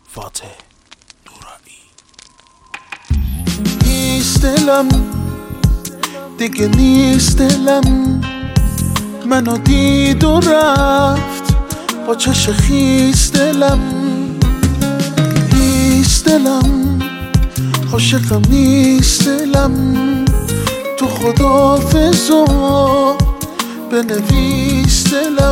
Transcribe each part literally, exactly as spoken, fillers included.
فاتح نورانی. نیست دلم دیگه، نیست دلم منو دید و رفت با چش خیس دلم. نیست دلم عاشقم، نیست دلم تو خداحافظا بنویس دلم.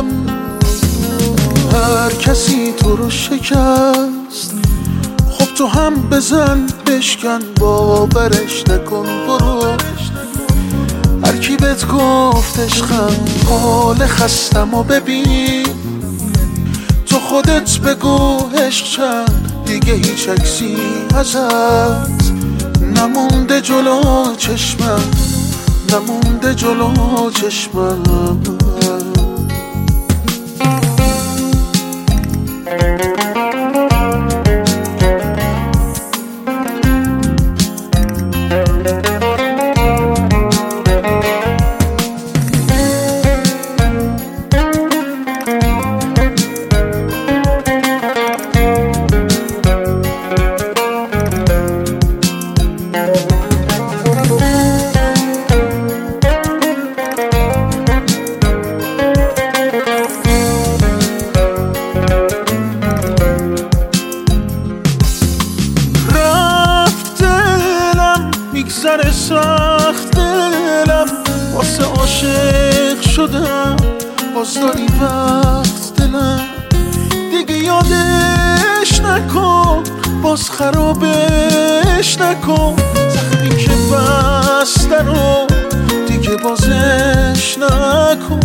هر کسی تو رو شکست، خب تو هم بزن بشکن، باورش نکن برو. هر کی بهت گفت عشقم حال خستم و ببین، تو خودت بگو عشق چند، دیگه هیچ عکسی ازت نمونده جلو چشمم، نمونده جلو چشمم. میگذره سخت دلم، واسه عاشق شدم باز داری وقت دلم. دیگه یادش نکن، باز خرابش نکن، زخمی که بسته رو دیگه بازش نکن.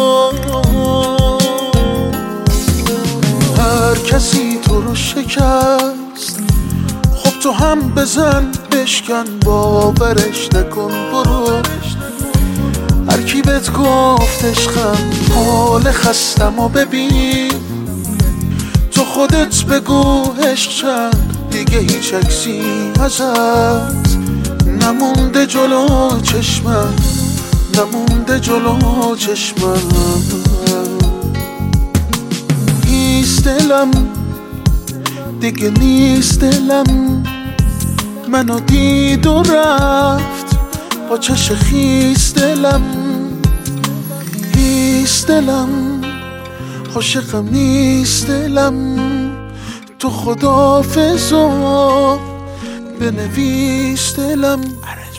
هر کسی تو رو شکست، خب تو هم بزن بشکن، باورش نکن برو. هر کی بهت گفت عشقم حال خستم و ببین، تو خودت بگو عشق چند، دیگه هیچ عکسی ازت نمونده جلو چشمم، نمونده جلو چشمم. نیست دلم دیگه، نیست دلم منو دید و رفت با چش خیس دلم. نیست دلم عاشقم، نیست دلم تو خداحافظا بنویس دلم.